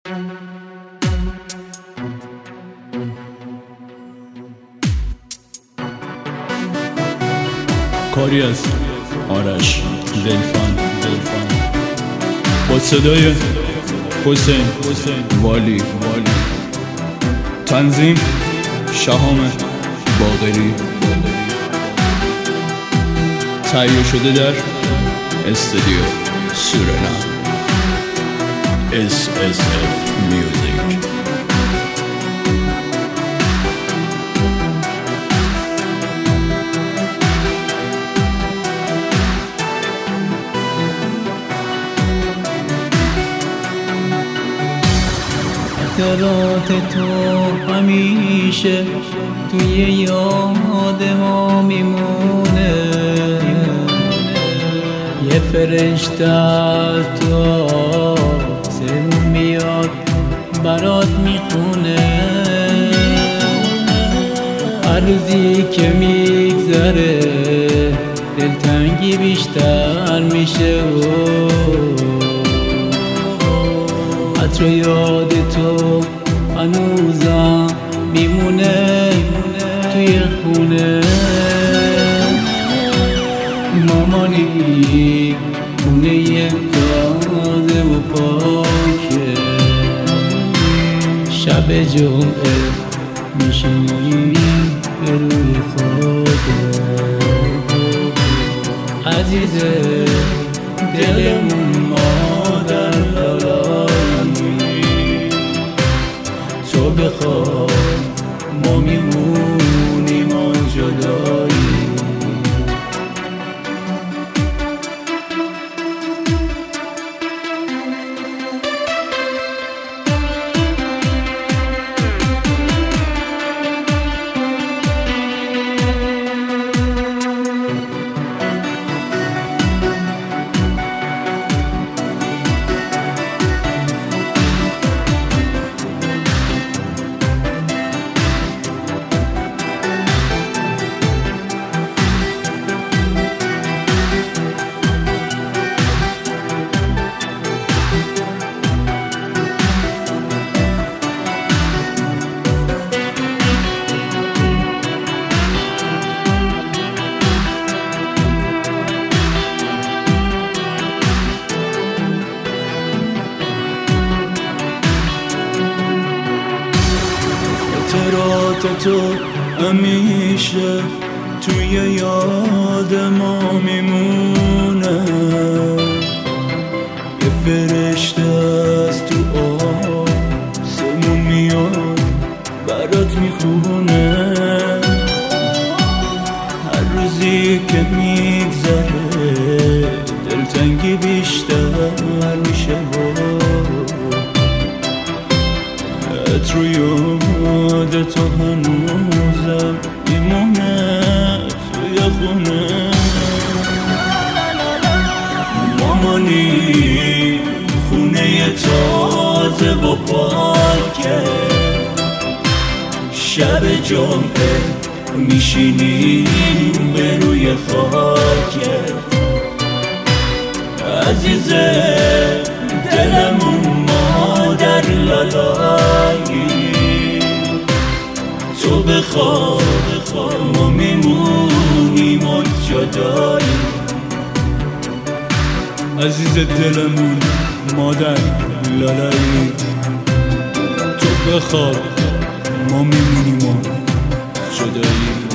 کاری از آرش دلفان با صدای حسین والی، تنظیم شهام باقری، تهیه شده در استودیو سورنا SSF Music. خاطرات تو همیشه توی یاد ما میمونه، یه فرشته از تو آسمون میاد برات میخونه. هر روزی که میگذره دلتنگی بیشتر میشه عطر یاد تو هنوزم میمونه توی خونه. مامانی خونه تازه و پاکه، شب جمعه میشینی به روی خاکه. عزیزه دلمون مادر تو بخواه ما میمونیم آن جدایی. خاطرات تو همیشه توی یاد ما میمونه، یه فرشته از تو آسمون میاد برات میخونه. هر روزی که میگذره دلتنگی بیشتر میشه عطر یاد تو هنوزم میمونه توی خونه. مامانی خونه تازه و پاکه، شب جمعه میشینیم به روی خاکه. عزیزه دلمون مادر لالایی تو بخواه ما میمونیم و جدایی. عزیز دلمون مادر لالایی تو بخواه ما میمونیم و جدایی.